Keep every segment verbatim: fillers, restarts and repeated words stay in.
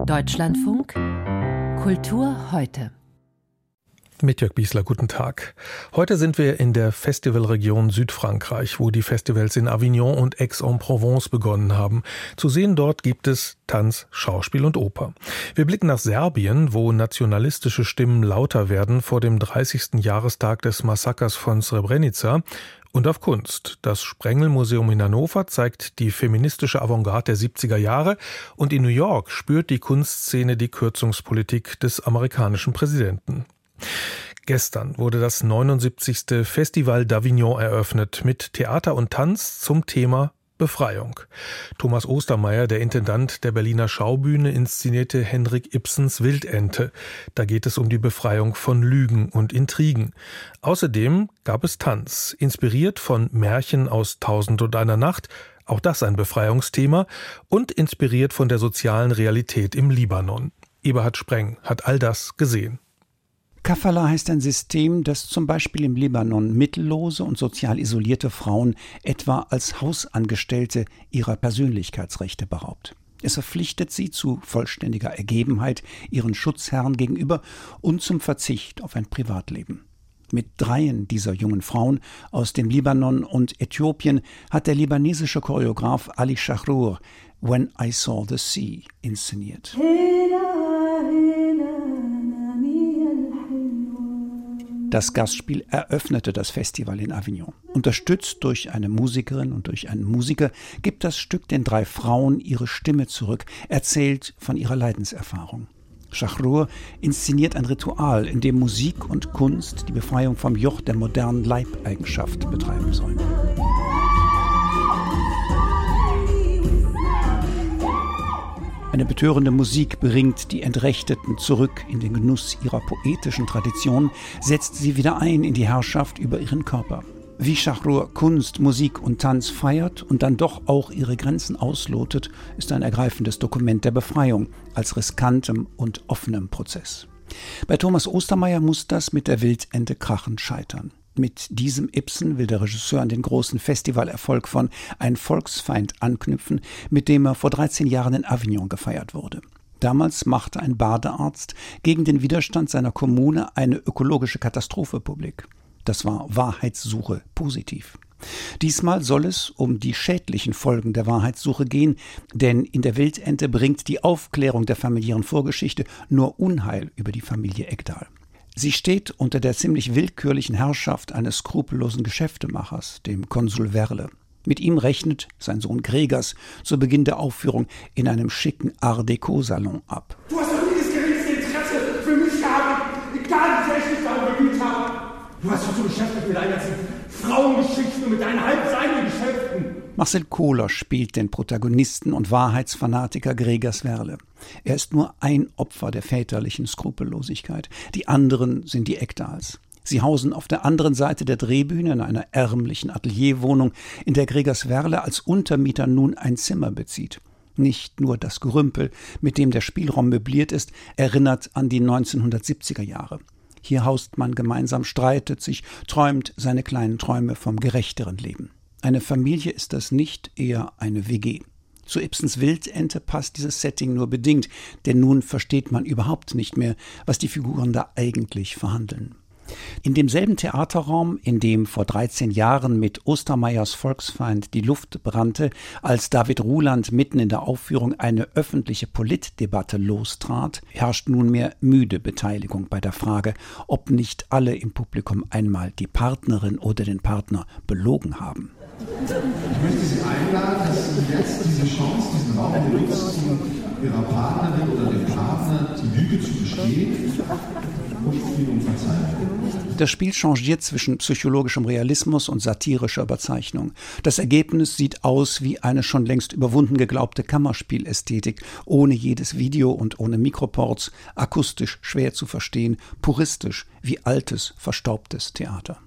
Deutschlandfunk Kultur heute. Mit Jörg Biesler, guten Tag. Heute sind wir in der Festivalregion Südfrankreich, wo die Festivals in Avignon und Aix-en-Provence begonnen haben. Zu sehen dort gibt es Tanz, Schauspiel und Oper. Wir blicken nach Serbien, wo nationalistische Stimmen lauter werden vor dem dreißigsten Jahrestag des Massakers von Srebrenica. Und auf Kunst. Das Sprengel-Museum in Hannover zeigt die feministische Avantgarde der siebziger Jahre und in New York spürt die Kunstszene die Kürzungspolitik des amerikanischen Präsidenten. Gestern wurde das neunundsiebzigste Festival d'Avignon eröffnet mit Theater und Tanz zum Thema Befreiung. Thomas Ostermeier, der Intendant der Berliner Schaubühne, inszenierte Henrik Ibsens Wildente. Da geht es um die Befreiung von Lügen und Intrigen. Außerdem gab es Tanz, inspiriert von Märchen aus Tausend und einer Nacht, auch das ein Befreiungsthema, und inspiriert von der sozialen Realität im Libanon. Eberhard Spreng hat all das gesehen. Kafala heißt ein System, das zum Beispiel im Libanon mittellose und sozial isolierte Frauen etwa als Hausangestellte ihrer Persönlichkeitsrechte beraubt. Es verpflichtet sie zu vollständiger Ergebenheit ihren Schutzherren gegenüber und zum Verzicht auf ein Privatleben. Mit dreien dieser jungen Frauen aus dem Libanon und Äthiopien hat der libanesische Choreograf Ali Shahrour When I Saw the Sea inszeniert. Das Gastspiel eröffnete das Festival in Avignon. Unterstützt durch eine Musikerin und durch einen Musiker gibt das Stück den drei Frauen ihre Stimme zurück, erzählt von ihrer Leidenserfahrung. Shahrour inszeniert ein Ritual, in dem Musik und Kunst die Befreiung vom Joch der modernen Leibeigenschaft betreiben sollen. Eine betörende Musik bringt die Entrechteten zurück in den Genuss ihrer poetischen Tradition, setzt sie wieder ein in die Herrschaft über ihren Körper. Wie Shahrour Kunst, Musik und Tanz feiert und dann doch auch ihre Grenzen auslotet, ist ein ergreifendes Dokument der Befreiung als riskantem und offenem Prozess. Bei Thomas Ostermeier muss das mit der Wildente krachend scheitern. Mit diesem Ibsen will der Regisseur an den großen Festivalerfolg von Ein Volksfeind anknüpfen, mit dem er vor dreizehn Jahren in Avignon gefeiert wurde. Damals machte ein Badearzt gegen den Widerstand seiner Kommune eine ökologische Katastrophe publik. Das war Wahrheitssuche positiv. Diesmal soll es um die schädlichen Folgen der Wahrheitssuche gehen, denn in der Wildente bringt die Aufklärung der familiären Vorgeschichte nur Unheil über die Familie Ekdal. Sie steht unter der ziemlich willkürlichen Herrschaft eines skrupellosen Geschäftemachers, dem Konsul Werle. Mit ihm rechnet sein Sohn Gregers zu Beginn der Aufführung in einem schicken Art-Déco-Salon ab. Du hast doch nie das geringste Interesse für mich gehabt, egal wie sehr ich mich darum bemüht habe. Du hast dich so beschäftigt mit deinen ganzen Frauengeschichten und mit deinen halbseitigen Geschäften. Marcel Kohler spielt den Protagonisten und Wahrheitsfanatiker Gregers Werle. Er ist nur ein Opfer der väterlichen Skrupellosigkeit. Die anderen sind die Ekdals. Sie hausen auf der anderen Seite der Drehbühne in einer ärmlichen Atelierwohnung, in der Gregers Werle als Untermieter nun ein Zimmer bezieht. Nicht nur das Gerümpel, mit dem der Spielraum möbliert ist, erinnert an die neunzehnhundertsiebziger Jahre. Hier haust man gemeinsam, streitet sich, träumt seine kleinen Träume vom gerechteren Leben. Eine Familie ist das nicht, eher eine W G. Zu Ibsens Wildente passt dieses Setting nur bedingt, denn nun versteht man überhaupt nicht mehr, was die Figuren da eigentlich verhandeln. In demselben Theaterraum, in dem vor dreizehn Jahren mit Ostermeiers Volksfeind die Luft brannte, als David Ruland mitten in der Aufführung eine öffentliche Politdebatte lostrat, herrscht nunmehr müde Beteiligung bei der Frage, ob nicht alle im Publikum einmal die Partnerin oder den Partner belogen haben. Ich möchte Sie einladen, dass Sie jetzt diese Chance, diesen Raum benutzen, Ihrer Partnerin oder dem Partner die Lüge zu gestehen und ihn um Verzeihung. Das Spiel changiert zwischen psychologischem Realismus und satirischer Überzeichnung. Das Ergebnis sieht aus wie eine schon längst überwunden geglaubte Kammerspielästhetik, ohne jedes Video und ohne Mikroports, akustisch schwer zu verstehen, puristisch wie altes, verstaubtes Theater.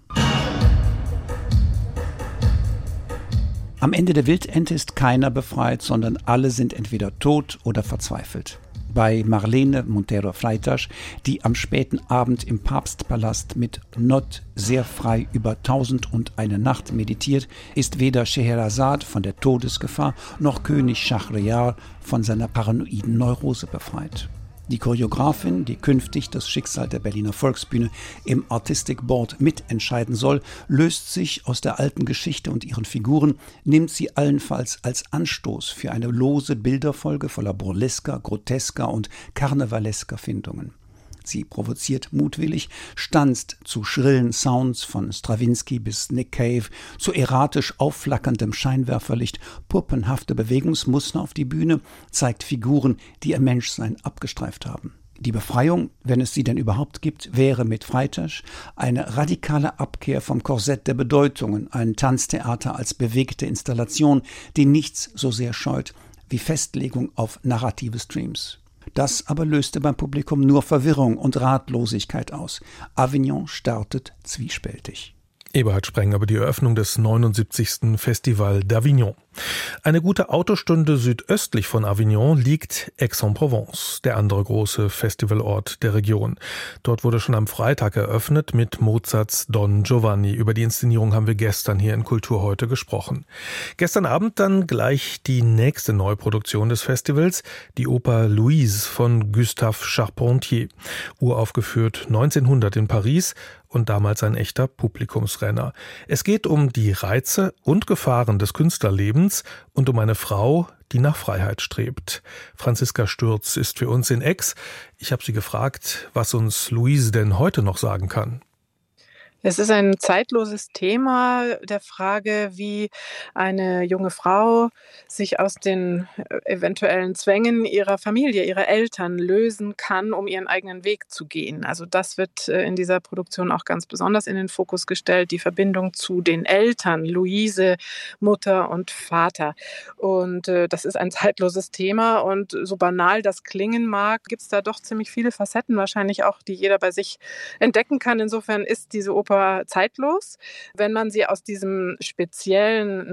Am Ende der Wildente ist keiner befreit, sondern alle sind entweder tot oder verzweifelt. bei Marlene Montero Freitas, die am späten Abend im Papstpalast mit Not sehr frei über Tausend und eine Nacht meditiert, ist weder Scheherazade von der Todesgefahr noch König Schahriar von seiner paranoiden Neurose befreit. Die Choreografin, die künftig das Schicksal der Berliner Volksbühne im Artistic Board mitentscheiden soll, löst sich aus der alten Geschichte und ihren Figuren, nimmt sie allenfalls als Anstoß für eine lose Bilderfolge voller burlesker, grotesker und karnevalesker Findungen. Sie provoziert mutwillig, stanzt zu schrillen Sounds von Strawinsky bis Nick Cave, zu erratisch aufflackerndem Scheinwerferlicht, puppenhafte Bewegungsmuster auf die Bühne, zeigt Figuren, die ihr Menschsein abgestreift haben. Die Befreiung, wenn es sie denn überhaupt gibt, wäre mit Freitas eine radikale Abkehr vom Korsett der Bedeutungen, ein Tanztheater als bewegte Installation, die nichts so sehr scheut wie Festlegung auf narrative Streams. Das aber löste beim Publikum nur Verwirrung und Ratlosigkeit aus. Avignon startet zwiespältig. Eberhard Spreng über die Eröffnung des neunundsiebzigsten Festival d'Avignon. Eine gute Autostunde südöstlich von Avignon liegt Aix-en-Provence, der andere große Festivalort der Region. Dort wurde schon am Freitag eröffnet mit Mozarts Don Giovanni. Über die Inszenierung haben wir gestern hier in Kultur heute gesprochen. Gestern Abend dann gleich die nächste Neuproduktion des Festivals, die Oper Louise von Gustave Charpentier, uraufgeführt neunzehnhundert in Paris und damals ein echter Publikumsrenner. Es geht um die Reize und Gefahren des Künstlerlebens und um eine Frau, die nach Freiheit strebt. Franziska Stürz ist für uns in Aix. Ich habe sie gefragt, was uns Louise denn heute noch sagen kann. Es ist ein zeitloses Thema der Frage, wie eine junge Frau sich aus den eventuellen Zwängen ihrer Familie, ihrer Eltern lösen kann, um ihren eigenen Weg zu gehen. Also das wird in dieser Produktion auch ganz besonders in den Fokus gestellt, die Verbindung zu den Eltern, Luise, Mutter und Vater. Und äh, das ist ein zeitloses Thema und so banal das klingen mag, gibt es da doch ziemlich viele Facetten wahrscheinlich auch, die jeder bei sich entdecken kann. Insofern ist diese Oper zeitlos, wenn man sie aus diesem speziellen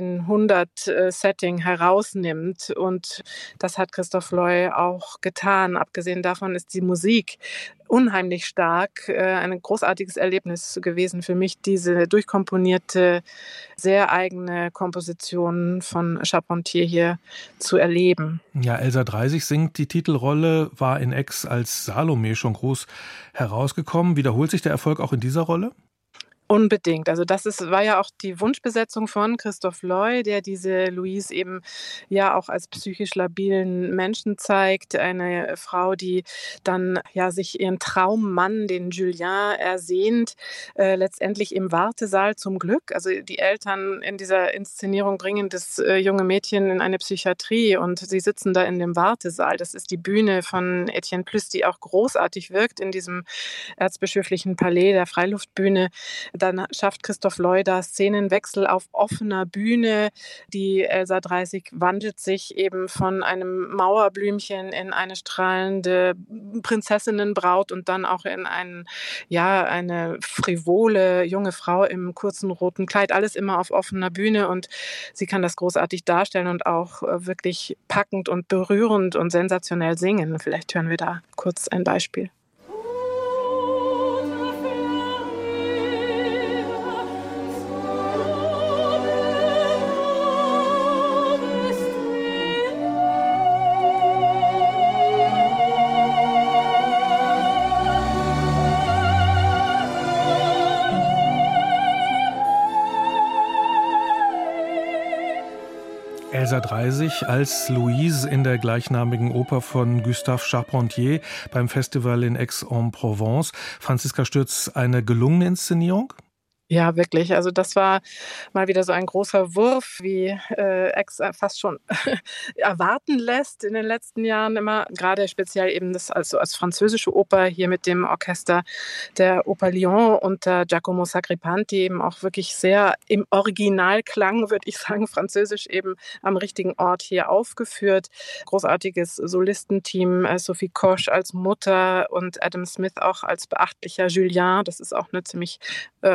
neunzehnhundert-Setting herausnimmt. Und das hat Christoph Loy auch getan. Abgesehen davon ist die Musik unheimlich stark, ein großartiges Erlebnis gewesen für mich, diese durchkomponierte, sehr eigene Komposition von Charpentier hier zu erleben. Ja, Elsa Dreisig singt die Titelrolle, war in Aix als Salome schon groß herausgekommen. Wiederholt sich der Erfolg auch in dieser Rolle? Unbedingt. Also das ist, war ja auch die Wunschbesetzung von Christoph Loy, der diese Louise eben ja auch als psychisch labilen Menschen zeigt. Eine Frau, die dann ja sich ihren Traummann, den Julien, ersehnt, äh, letztendlich im Wartesaal zum Glück. Also die Eltern in dieser Inszenierung bringen das äh, junge Mädchen in eine Psychiatrie und sie sitzen da in dem Wartesaal. Das ist die Bühne von Etienne Plüss, die auch großartig wirkt in diesem erzbischöflichen Palais, der Freiluftbühne. Dann schafft Christoph Loy da Szenenwechsel auf offener Bühne. Die Elsa Dreisig wandelt sich eben von einem Mauerblümchen in eine strahlende Prinzessinnenbraut und dann auch in einen, ja, eine frivole junge Frau im kurzen roten Kleid. Alles immer auf offener Bühne und sie kann das großartig darstellen und auch wirklich packend und berührend und sensationell singen. Vielleicht hören wir da kurz ein Beispiel. Elsa Dreisig als Louise in der gleichnamigen Oper von Gustave Charpentier beim Festival in Aix-en-Provence. Franziska Stürz, eine gelungene Inszenierung? Ja, wirklich. Also das war mal wieder so ein großer Wurf, wie äh, Aix fast schon erwarten lässt in den letzten Jahren immer. Gerade speziell eben das also als französische Oper hier mit dem Orchester der Oper Lyon unter Giacomo Sacripanti eben auch wirklich sehr im Originalklang, würde ich sagen, französisch eben am richtigen Ort hier aufgeführt. Großartiges Solistenteam, äh, Sophie Kosch als Mutter und Adam Smith auch als beachtlicher Julien. Das ist auch eine ziemlich äh, heftige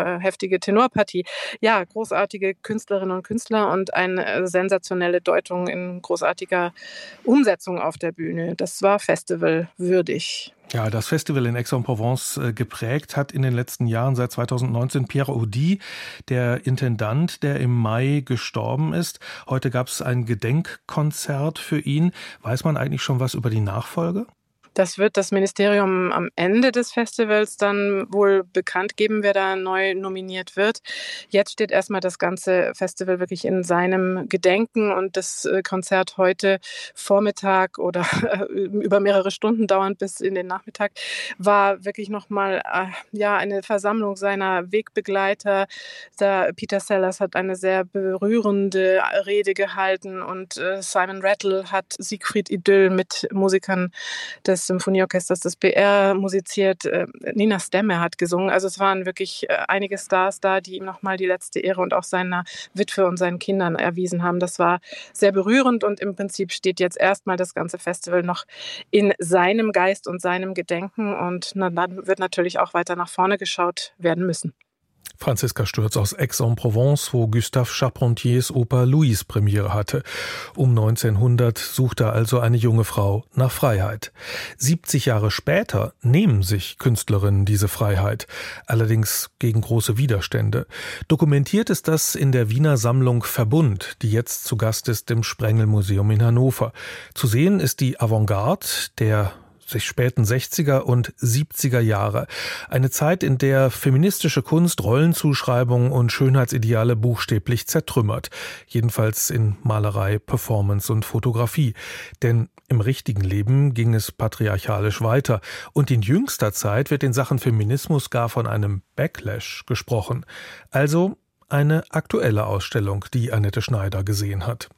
großartige Tenorpartie. Ja, großartige Künstlerinnen und Künstler und eine sensationelle Deutung in großartiger Umsetzung auf der Bühne. Das war festivalwürdig. Ja, das Festival in Aix-en-Provence äh, geprägt hat in den letzten Jahren, seit zweitausendneunzehn, Pierre Audi, der Intendant, der im Mai gestorben ist. Heute gab es ein Gedenkkonzert für ihn. Weiß man eigentlich schon was über die Nachfolge? Das wird das Ministerium am Ende des Festivals dann wohl bekannt geben, wer da neu nominiert wird. Jetzt steht erstmal das ganze Festival wirklich in seinem Gedenken und das Konzert heute Vormittag oder über mehrere Stunden dauernd bis in den Nachmittag war wirklich nochmal äh, ja, eine Versammlung seiner Wegbegleiter. Da Peter Sellers hat eine sehr berührende Rede gehalten und äh, Simon Rattle hat Siegfried Idyll mit Musikern des Symphonieorchesters des B R musiziert. Nina Stemme hat gesungen. Also es waren wirklich einige Stars da, die ihm nochmal die letzte Ehre und auch seiner Witwe und seinen Kindern erwiesen haben. Das war sehr berührend und im Prinzip steht jetzt erstmal das ganze Festival noch in seinem Geist und seinem Gedenken und dann wird natürlich auch weiter nach vorne geschaut werden müssen. Franziska Stürz aus Aix-en-Provence, wo Gustave Charpentiers Oper Louise Premiere hatte. Um neunzehnhundert suchte also eine junge Frau nach Freiheit. siebzig Jahre später nehmen sich Künstlerinnen diese Freiheit, allerdings gegen große Widerstände. Dokumentiert ist das in der Wiener Sammlung Verbund, die jetzt zu Gast ist im Sprengel-Museum in Hannover. Zu sehen ist die Avantgarde der sich späten sechziger und siebziger Jahre. Eine Zeit, in der feministische Kunst Rollenzuschreibungen und Schönheitsideale buchstäblich zertrümmert. Jedenfalls in Malerei, Performance und Fotografie. Denn im richtigen Leben ging es patriarchalisch weiter. Und in jüngster Zeit wird in Sachen Feminismus gar von einem Backlash gesprochen. Also eine aktuelle Ausstellung, die Annette Schneider gesehen hat.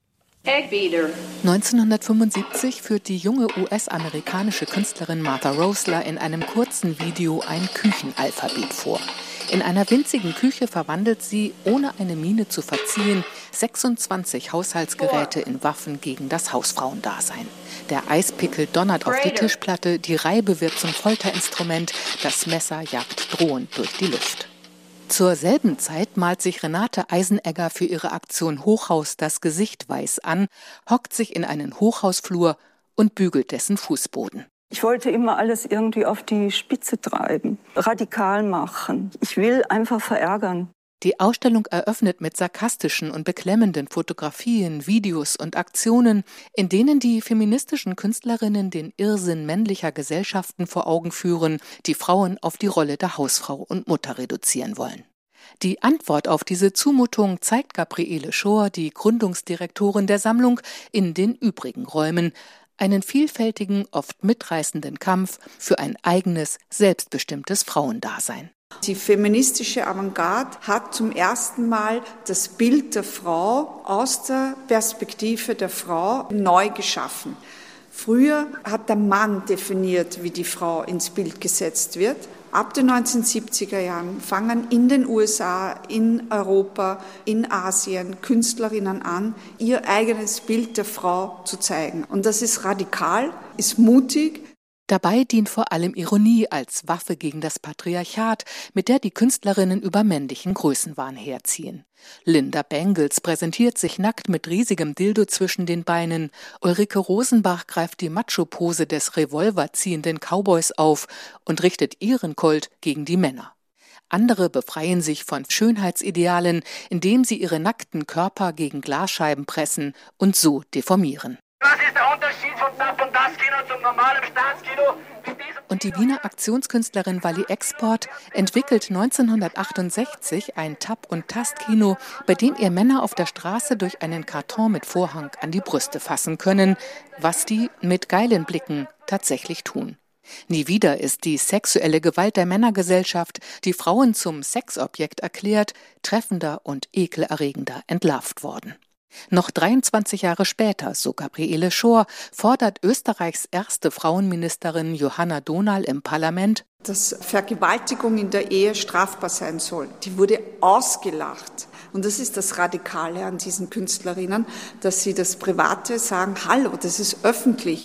neunzehnhundertfünfundsiebzig führt die junge U S-amerikanische Künstlerin Martha Rosler in einem kurzen Video ein Küchenalphabet vor. In einer winzigen Küche verwandelt sie, ohne eine Miene zu verziehen, sechsundzwanzig Haushaltsgeräte in Waffen gegen das Hausfrauendasein. Der Eispickel donnert auf die Tischplatte, die Reibe wird zum Folterinstrument, das Messer jagt drohend durch die Luft. Zur selben Zeit malt sich Renate Eisenegger für ihre Aktion Hochhaus das Gesicht weiß an, hockt sich in einen Hochhausflur und bügelt dessen Fußboden. Ich wollte immer alles irgendwie auf die Spitze treiben, radikal machen. Ich will einfach verärgern. Die Ausstellung eröffnet mit sarkastischen und beklemmenden Fotografien, Videos und Aktionen, in denen die feministischen Künstlerinnen den Irrsinn männlicher Gesellschaften vor Augen führen, die Frauen auf die Rolle der Hausfrau und Mutter reduzieren wollen. Die Antwort auf diese Zumutung zeigt Gabriele Schor, die Gründungsdirektorin der Sammlung, in den übrigen Räumen. Einen vielfältigen, oft mitreißenden Kampf für ein eigenes, selbstbestimmtes Frauendasein. Die feministische Avantgarde hat zum ersten Mal das Bild der Frau aus der Perspektive der Frau neu geschaffen. Früher hat der Mann definiert, wie die Frau ins Bild gesetzt wird. Ab den neunzehnhundertsiebziger Jahren fangen in den U S A, in Europa, in Asien Künstlerinnen an, ihr eigenes Bild der Frau zu zeigen. Und das ist radikal, ist mutig. Dabei dient vor allem Ironie als Waffe gegen das Patriarchat, mit der die Künstlerinnen über männlichen Größenwahn herziehen. Linda Bengels präsentiert sich nackt mit riesigem Dildo zwischen den Beinen. Ulrike Rosenbach greift die Macho-Pose des revolverziehenden Cowboys auf und richtet ihren Colt gegen die Männer. Andere befreien sich von Schönheitsidealen, indem sie ihre nackten Körper gegen Glasscheiben pressen und so deformieren. Was ist der Unterschied vom Das- und Das-Kino zum normalen Staatskino? Und die Wiener Aktionskünstlerin Wally Export entwickelt neunzehnhundertachtundsechzig ein Tap- und Tastkino, bei dem ihr Männer auf der Straße durch einen Karton mit Vorhang an die Brüste fassen können, was die mit geilen Blicken tatsächlich tun. Nie wieder ist die sexuelle Gewalt der Männergesellschaft, die Frauen zum Sexobjekt erklärt, treffender und ekelerregender entlarvt worden. Noch dreiundzwanzig Jahre später, so Gabriele Schor, fordert Österreichs erste Frauenministerin Johanna Dohnal im Parlament, dass Vergewaltigung in der Ehe strafbar sein soll. Die wurde ausgelacht. Und das ist das Radikale an diesen Künstlerinnen, dass sie das Private sagen, hallo, das ist öffentlich.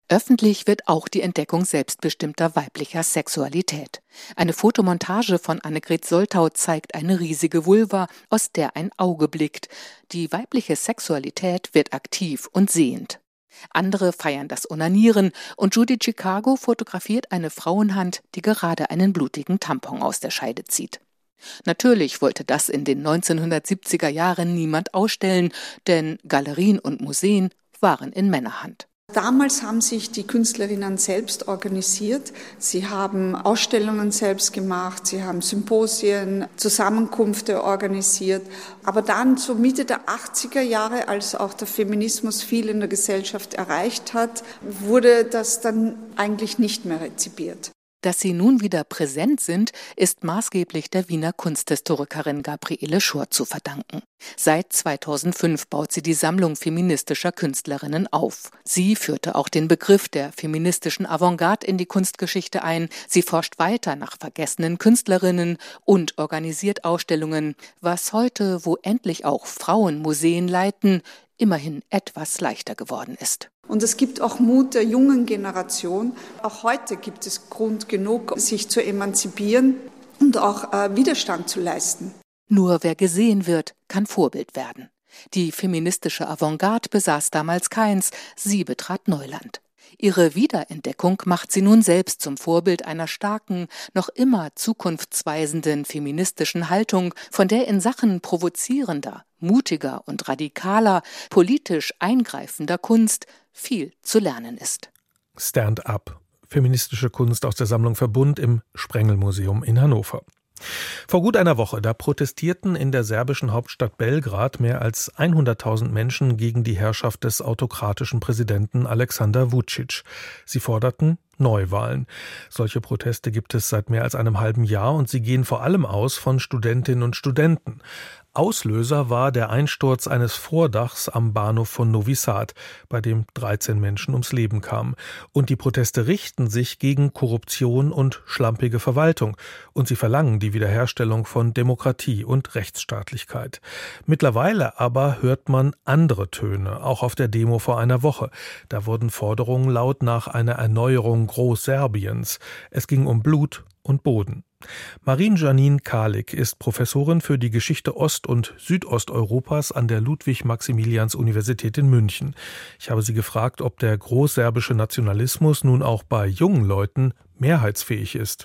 Öffentlich wird auch die Entdeckung selbstbestimmter weiblicher Sexualität. Eine Fotomontage von Annegret Soltau zeigt eine riesige Vulva, aus der ein Auge blickt. Die weibliche Sexualität wird aktiv und sehend. Andere feiern das Onanieren und Judy Chicago fotografiert eine Frauenhand, die gerade einen blutigen Tampon aus der Scheide zieht. Natürlich wollte das in den neunzehnhundertsiebziger Jahren niemand ausstellen, denn Galerien und Museen waren in Männerhand. Damals haben sich die Künstlerinnen selbst organisiert. Sie haben Ausstellungen selbst gemacht, sie haben Symposien, Zusammenkünfte organisiert. Aber dann, so Mitte der achtziger Jahre, als auch der Feminismus viel in der Gesellschaft erreicht hat, wurde das dann eigentlich nicht mehr rezipiert. Dass sie nun wieder präsent sind, ist maßgeblich der Wiener Kunsthistorikerin Gabriele Schor zu verdanken. Seit zweitausendfünf baut sie die Sammlung feministischer Künstlerinnen auf. Sie führte auch den Begriff der feministischen Avantgarde in die Kunstgeschichte ein. Sie forscht weiter nach vergessenen Künstlerinnen und organisiert Ausstellungen, was heute, wo endlich auch Frauen Museen leiten, immerhin etwas leichter geworden ist. Und es gibt auch Mut der jungen Generation. Auch heute gibt es Grund genug, sich zu emanzipieren und auch äh, Widerstand zu leisten. Nur wer gesehen wird, kann Vorbild werden. Die feministische Avantgarde besaß damals keins, sie betrat Neuland. Ihre Wiederentdeckung macht sie nun selbst zum Vorbild einer starken, noch immer zukunftsweisenden feministischen Haltung, von der in Sachen provozierender, mutiger und radikaler, politisch eingreifender Kunst viel zu lernen ist. Stand Up, feministische Kunst aus der Sammlung Verbund im Sprengelmuseum in Hannover. Vor gut einer Woche, da protestierten in der serbischen Hauptstadt Belgrad mehr als hunderttausend Menschen gegen die Herrschaft des autokratischen Präsidenten Aleksandar Vučić. Sie forderten Neuwahlen. Solche Proteste gibt es seit mehr als einem halben Jahr und sie gehen vor allem aus von Studentinnen und Studenten. Auslöser war der Einsturz eines Vordachs am Bahnhof von Novi Sad, bei dem dreizehn Menschen ums Leben kamen. Und die Proteste richten sich gegen Korruption und schlampige Verwaltung. Und sie verlangen die Wiederherstellung von Demokratie und Rechtsstaatlichkeit. Mittlerweile aber hört man andere Töne, auch auf der Demo vor einer Woche. Da wurden Forderungen laut nach einer Erneuerung Großserbiens. Es ging um Blut und Boden. Marin-Janine Kalik ist Professorin für die Geschichte Ost- und Südosteuropas an der Ludwig-Maximilians-Universität in München. Ich habe sie gefragt, ob der großserbische Nationalismus nun auch bei jungen Leuten mehrheitsfähig ist.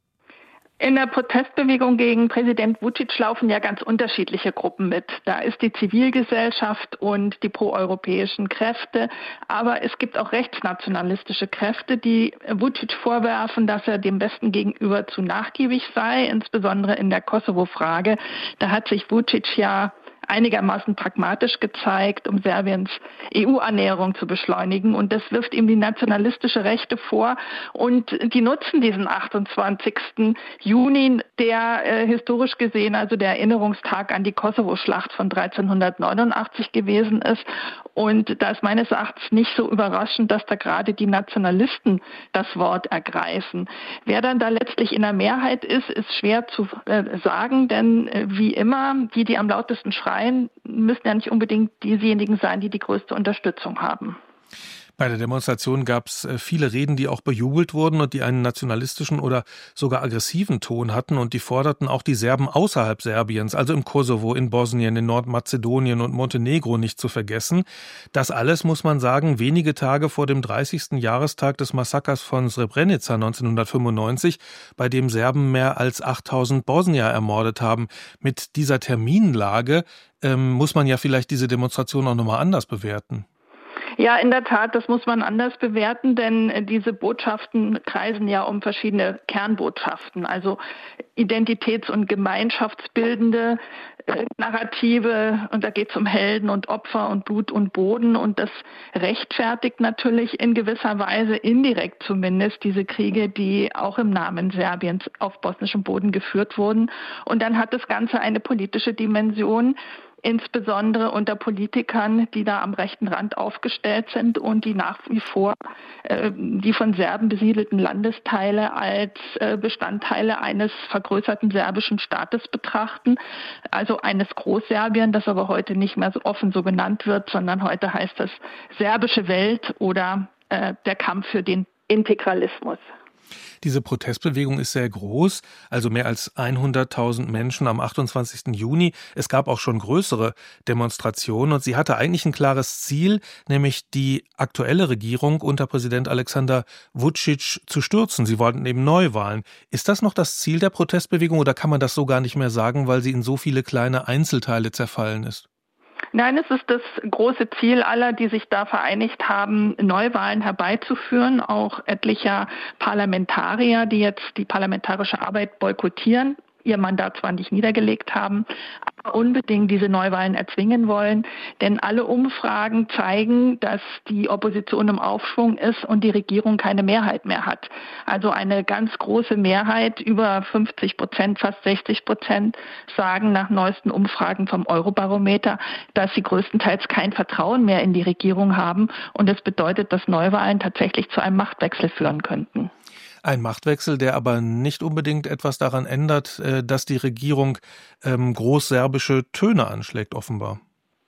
In der Protestbewegung gegen Präsident Vučić laufen ja ganz unterschiedliche Gruppen mit. Da ist die Zivilgesellschaft und die proeuropäischen Kräfte, aber es gibt auch rechtsnationalistische Kräfte, die Vučić vorwerfen, dass er dem Westen gegenüber zu nachgiebig sei, insbesondere in der Kosovo-Frage. Da hat sich Vučić ja einigermaßen pragmatisch gezeigt, um Serbiens E U-Annäherung zu beschleunigen. Und das wirft ihm die nationalistische Rechte vor. Und die nutzen diesen achtundzwanzigsten Juni, der äh, historisch gesehen also der Erinnerungstag an die Kosovo-Schlacht von dreizehnhundertneunundachtzig gewesen ist. Und da ist meines Erachtens nicht so überraschend, dass da gerade die Nationalisten das Wort ergreifen. Wer dann da letztlich in der Mehrheit ist, ist schwer zu äh, sagen, denn äh, wie immer, die, die am lautesten schreien, müssen ja nicht unbedingt diejenigen sein, die die größte Unterstützung haben. Bei der Demonstration gab es viele Reden, die auch bejubelt wurden und die einen nationalistischen oder sogar aggressiven Ton hatten und die forderten auch die Serben außerhalb Serbiens, also im Kosovo, in Bosnien, in Nordmazedonien und Montenegro nicht zu vergessen. Das alles, muss man sagen, wenige Tage vor dem dreißigsten Jahrestag des Massakers von Srebrenica neunzehnhundertfünfundneunzig, bei dem Serben mehr als achttausend Bosnier ermordet haben. Mit dieser Terminlage ähm, muss man ja vielleicht diese Demonstration auch nochmal anders bewerten. Ja, in der Tat, das muss man anders bewerten, denn diese Botschaften kreisen ja um verschiedene Kernbotschaften, also identitäts- und gemeinschaftsbildende äh, Narrative, und da geht es um Helden und Opfer und Blut und Boden, und das rechtfertigt natürlich in gewisser Weise, indirekt zumindest, diese Kriege, die auch im Namen Serbiens auf bosnischem Boden geführt wurden. Und dann hat das Ganze eine politische Dimension, insbesondere unter Politikern, die da am rechten Rand aufgestellt sind und die nach wie vor äh, die von Serben besiedelten Landesteile als äh, Bestandteile eines vergrößerten serbischen Staates betrachten, also eines Großserbien, das aber heute nicht mehr so offen so genannt wird, sondern heute heißt das serbische Welt oder äh, der Kampf für den Integralismus. Diese Protestbewegung ist sehr groß, also mehr als hunderttausend Menschen am achtundzwanzigsten Juni. Es gab auch schon größere Demonstrationen und sie hatte eigentlich ein klares Ziel, nämlich die aktuelle Regierung unter Präsident Alexander Vučić zu stürzen. Sie wollten eben Neuwahlen. Ist das noch das Ziel der Protestbewegung oder kann man das so gar nicht mehr sagen, weil sie in so viele kleine Einzelteile zerfallen ist? Nein, es ist das große Ziel aller, die sich da vereinigt haben, Neuwahlen herbeizuführen, auch etlicher Parlamentarier, die jetzt die parlamentarische Arbeit boykottieren, ihr Mandat zwar nicht niedergelegt haben, aber unbedingt diese Neuwahlen erzwingen wollen. Denn alle Umfragen zeigen, dass die Opposition im Aufschwung ist und die Regierung keine Mehrheit mehr hat. Also eine ganz große Mehrheit, über fünfzig Prozent, fast sechzig Prozent, sagen nach neuesten Umfragen vom Eurobarometer, dass sie größtenteils kein Vertrauen mehr in die Regierung haben. Und das bedeutet, dass Neuwahlen tatsächlich zu einem Machtwechsel führen könnten. Ein Machtwechsel, der aber nicht unbedingt etwas daran ändert, dass die Regierung ähm, großserbische Töne anschlägt, offenbar.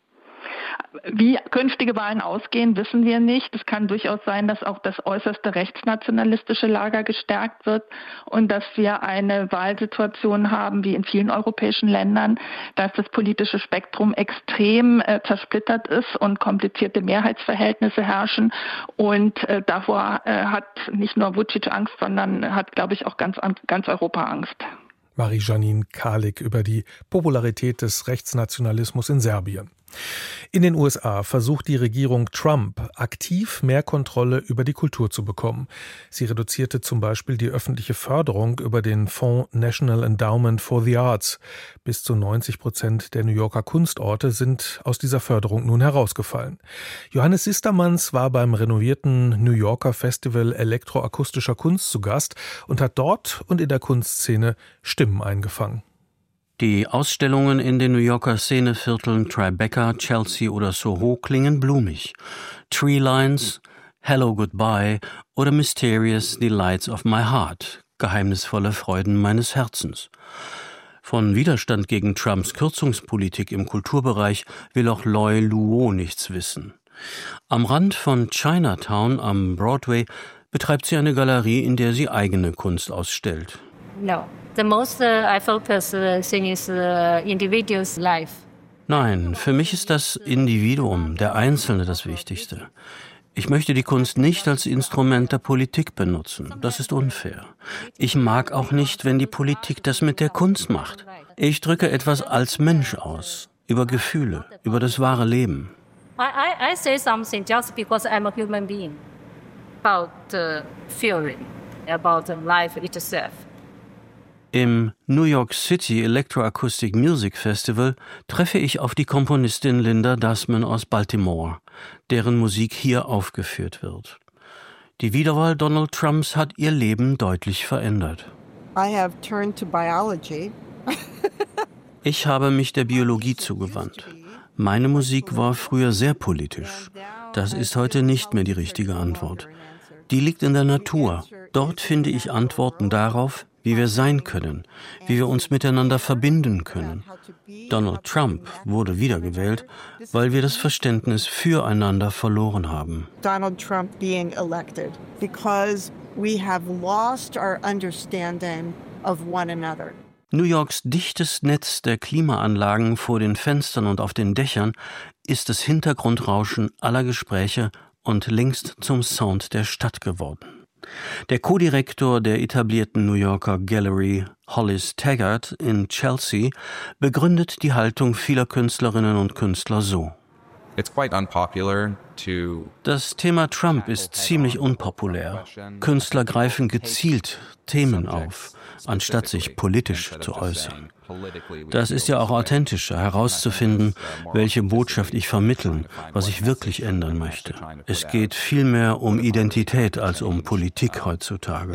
Wie künftige Wahlen ausgehen, wissen wir nicht. Es kann durchaus sein, dass auch das äußerste rechtsnationalistische Lager gestärkt wird und dass wir eine Wahlsituation haben, wie in vielen europäischen Ländern, dass das politische Spektrum extrem äh, zersplittert ist und komplizierte Mehrheitsverhältnisse herrschen. Und äh, davor äh, hat nicht nur Vučić Angst, sondern hat, glaube ich, auch ganz, ganz Europa Angst. Marie-Janine Kalik über die Popularität des Rechtsnationalismus in Serbien. In den U S A versucht die Regierung Trump aktiv mehr Kontrolle über die Kultur zu bekommen. Sie reduzierte zum Beispiel die öffentliche Förderung über den Fonds National Endowment for the Arts. Bis zu neunzig Prozent der New Yorker Kunstorte sind aus dieser Förderung nun herausgefallen. Johannes Sistermanns war beim renovierten New Yorker Festival elektroakustischer Kunst zu Gast und hat dort und in der Kunstszene Stimmen eingefangen. Die Ausstellungen in den New Yorker Szenevierteln Tribeca, Chelsea oder Soho klingen blumig. Tree Lines, Hello Goodbye oder Mysterious Delights of My Heart, geheimnisvolle Freuden meines Herzens. Von Widerstand gegen Trumps Kürzungspolitik im Kulturbereich will auch Loy Luo nichts wissen. Am Rand von Chinatown am Broadway betreibt sie eine Galerie, in der sie eigene Kunst ausstellt. No. The most uh, I focus uh, thing is uh, individual's life. Nein, für mich ist das Individuum, der Einzelne, das Wichtigste. Ich möchte die Kunst nicht als Instrument der Politik benutzen. Das ist unfair. Ich mag auch nicht, wenn die Politik das mit der Kunst macht. Ich drücke etwas als Mensch aus, über Gefühle, über das wahre Leben. I, I, I say something just because I'm a human being. About uh, feeling, about life itself. Im New York City Electroacoustic Music Festival treffe ich auf die Komponistin Linda Dasman aus Baltimore, deren Musik hier aufgeführt wird. Die Wiederwahl Donald Trumps hat ihr Leben deutlich verändert. I have turned to biology. Ich habe mich der Biologie zugewandt. Meine Musik war früher sehr politisch. Das ist heute nicht mehr die richtige Antwort. Die liegt in der Natur. Dort finde ich Antworten darauf, wie wir sein können, wie wir uns miteinander verbinden können. Donald Trump wurde wiedergewählt, weil wir das Verständnis füreinander verloren haben. Donald Trump being elected because we have lost our understanding of one another. New Yorks dichtes Netz der Klimaanlagen vor den Fenstern und auf den Dächern ist das Hintergrundrauschen aller Gespräche und längst zum Sound der Stadt geworden. Der Co-Direktor der etablierten New Yorker Gallery, Hollis Taggart in Chelsea, begründet die Haltung vieler Künstlerinnen und Künstler so. Das Thema Trump ist ziemlich unpopulär. Künstler greifen gezielt Themen auf, anstatt sich politisch zu äußern. Das ist ja auch authentischer, herauszufinden, welche Botschaft ich vermitteln, was ich wirklich ändern möchte. Es geht viel mehr um Identität als um Politik heutzutage.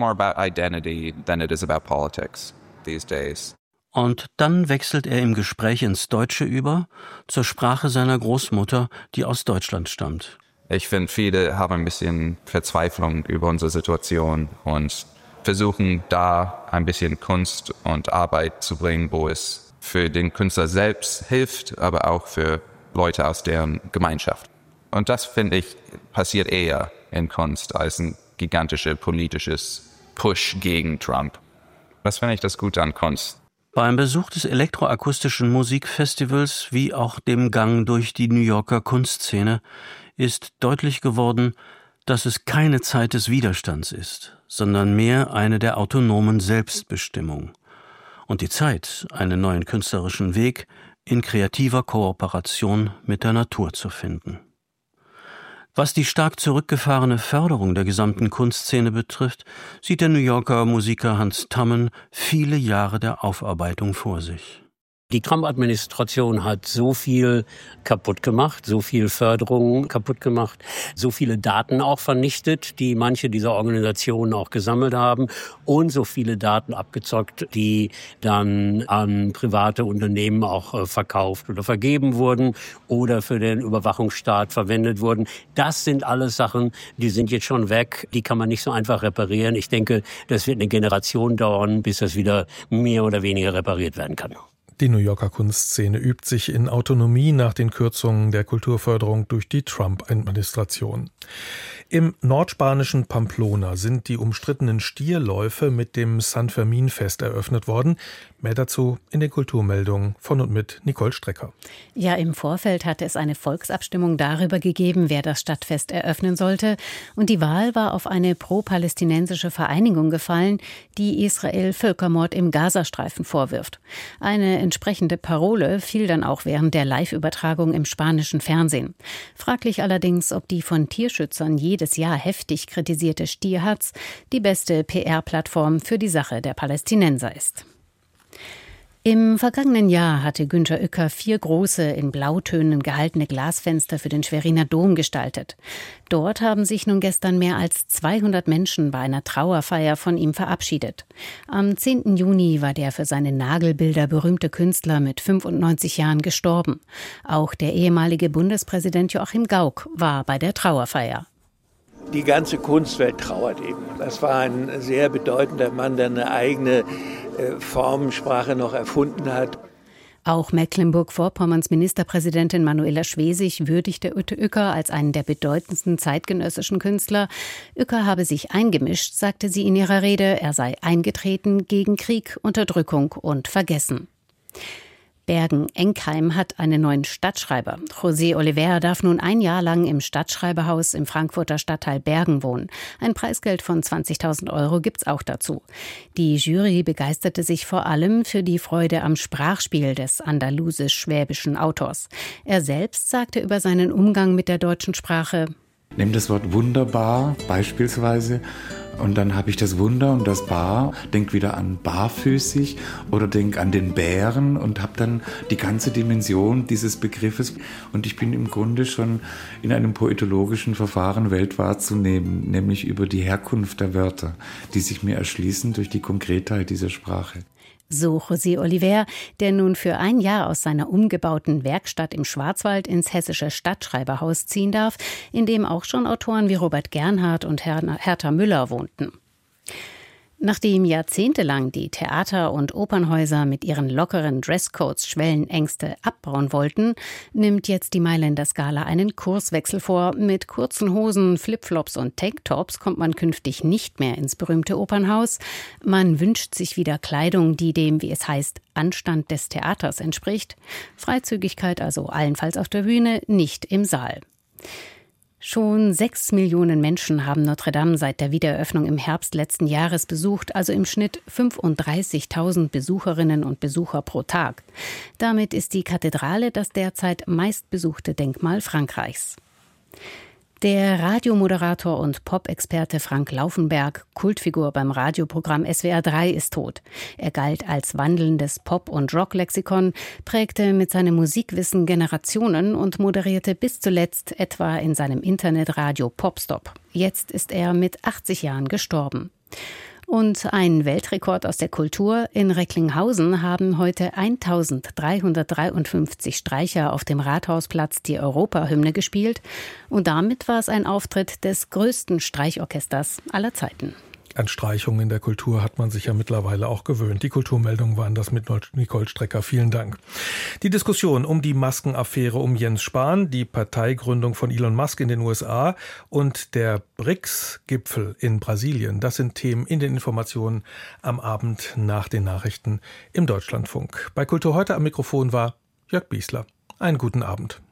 Und dann wechselt er im Gespräch ins Deutsche über, zur Sprache seiner Großmutter, die aus Deutschland stammt. Ich finde, viele haben ein bisschen Verzweiflung über unsere Situation und versuchen da ein bisschen Kunst und Arbeit zu bringen, wo es für den Künstler selbst hilft, aber auch für Leute aus deren Gemeinschaft. Und das, finde ich, passiert eher in Kunst als ein gigantisches politisches Push gegen Trump. Das finde ich das Gute an Kunst. Beim Besuch des elektroakustischen Musikfestivals wie auch dem Gang durch die New Yorker Kunstszene ist deutlich geworden, dass es keine Zeit des Widerstands ist, sondern mehr eine der autonomen Selbstbestimmung. Und die Zeit, einen neuen künstlerischen Weg in kreativer Kooperation mit der Natur zu finden. Was die stark zurückgefahrene Förderung der gesamten Kunstszene betrifft, sieht der New Yorker Musiker Hans Tammen viele Jahre der Aufarbeitung vor sich. Die Trump-Administration hat so viel kaputt gemacht, so viel Förderung kaputt gemacht, so viele Daten auch vernichtet, die manche dieser Organisationen auch gesammelt haben und so viele Daten abgezockt, die dann an private Unternehmen auch äh, verkauft oder vergeben wurden oder für den Überwachungsstaat verwendet wurden. Das sind alles Sachen, die sind jetzt schon weg, die kann man nicht so einfach reparieren. Ich denke, das wird eine Generation dauern, bis das wieder mehr oder weniger repariert werden kann. Die New Yorker Kunstszene übt sich in Autonomie nach den Kürzungen der Kulturförderung durch die Trump-Administration. Im nordspanischen Pamplona sind die umstrittenen Stierläufe mit dem San Fermin-Fest eröffnet worden. Mehr dazu in den Kulturmeldungen von und mit Nicole Strecker. Ja, im Vorfeld hatte es eine Volksabstimmung darüber gegeben, wer das Stadtfest eröffnen sollte. Und die Wahl war auf eine pro-palästinensische Vereinigung gefallen, die Israel Völkermord im Gazastreifen vorwirft. Eine entsprechende Parole fiel dann auch während der Live-Übertragung im spanischen Fernsehen. Fraglich allerdings, ob die von Tierschützern jedes Jahr heftig kritisierte Stierhatz die beste P R-Plattform für die Sache der Palästinenser ist. Im vergangenen Jahr hatte Günter Uecker vier große, in Blautönen gehaltene Glasfenster für den Schweriner Dom gestaltet. Dort haben sich nun gestern mehr als zweihundert Menschen bei einer Trauerfeier von ihm verabschiedet. Am zehnten Juni war der für seine Nagelbilder berühmte Künstler mit fünfundneunzig Jahren gestorben. Auch der ehemalige Bundespräsident Joachim Gauck war bei der Trauerfeier. Die ganze Kunstwelt trauert eben. Das war ein sehr bedeutender Mann, der eine eigene äh, Formensprache noch erfunden hat. Auch Mecklenburg-Vorpommerns Ministerpräsidentin Manuela Schwesig würdigte Ute Uecker als einen der bedeutendsten zeitgenössischen Künstler. Uecker habe sich eingemischt, sagte sie in ihrer Rede. Er sei eingetreten gegen Krieg, Unterdrückung und Vergessen. Bergen-Enkheim hat einen neuen Stadtschreiber. José Oliver darf nun ein Jahr lang im Stadtschreiberhaus im Frankfurter Stadtteil Bergen wohnen. Ein Preisgeld von zwanzigtausend Euro gibt's auch dazu. Die Jury begeisterte sich vor allem für die Freude am Sprachspiel des andalusisch-schwäbischen Autors. Er selbst sagte über seinen Umgang mit der deutschen Sprache: Nimm das Wort wunderbar beispielsweise. Und dann habe ich das Wunder und das Bar, denk wieder an barfüßig oder denk an den Bären und habe dann die ganze Dimension dieses Begriffes. Und ich bin im Grunde schon in einem poetologischen Verfahren Welt wahrzunehmen, nämlich über die Herkunft der Wörter, die sich mir erschließen durch die Konkretheit dieser Sprache. So José Oliver, der nun für ein Jahr aus seiner umgebauten Werkstatt im Schwarzwald ins hessische Stadtschreiberhaus ziehen darf, in dem auch schon Autoren wie Robert Gernhardt und Hertha Müller wohnten. Nachdem jahrzehntelang die Theater- und Opernhäuser mit ihren lockeren Dresscodes Schwellenängste abbauen wollten, nimmt jetzt die Mailänder Scala einen Kurswechsel vor. Mit kurzen Hosen, Flipflops und Tanktops kommt man künftig nicht mehr ins berühmte Opernhaus. Man wünscht sich wieder Kleidung, die dem, wie es heißt, Anstand des Theaters entspricht. Freizügigkeit also allenfalls auf der Bühne, nicht im Saal. Schon sechs Millionen Menschen haben Notre Dame seit der Wiedereröffnung im Herbst letzten Jahres besucht, also im Schnitt fünfunddreißigtausend Besucherinnen und Besucher pro Tag. Damit ist die Kathedrale das derzeit meistbesuchte Denkmal Frankreichs. Der Radiomoderator und Pop-Experte Frank Laufenberg, Kultfigur beim Radioprogramm S W R drei, ist tot. Er galt als wandelndes Pop- und Rock-Lexikon, prägte mit seinem Musikwissen Generationen und moderierte bis zuletzt etwa in seinem Internetradio Popstop. Jetzt ist er mit achtzig Jahren gestorben. Und ein Weltrekord aus der Kultur. In Recklinghausen haben heute eintausenddreihundertdreiundfünfzig Streicher auf dem Rathausplatz die Europahymne gespielt. Und damit war es ein Auftritt des größten Streichorchesters aller Zeiten. An Streichungen in der Kultur hat man sich ja mittlerweile auch gewöhnt. Die Kulturmeldungen waren das mit Nicole Strecker. Vielen Dank. Die Diskussion um die Maskenaffäre um Jens Spahn, die Parteigründung von Elon Musk in den U S A und der B R I C S-Gipfel in Brasilien, das sind Themen in den Informationen am Abend nach den Nachrichten im Deutschlandfunk. Bei Kultur heute am Mikrofon war Jörg Biesler. Einen guten Abend.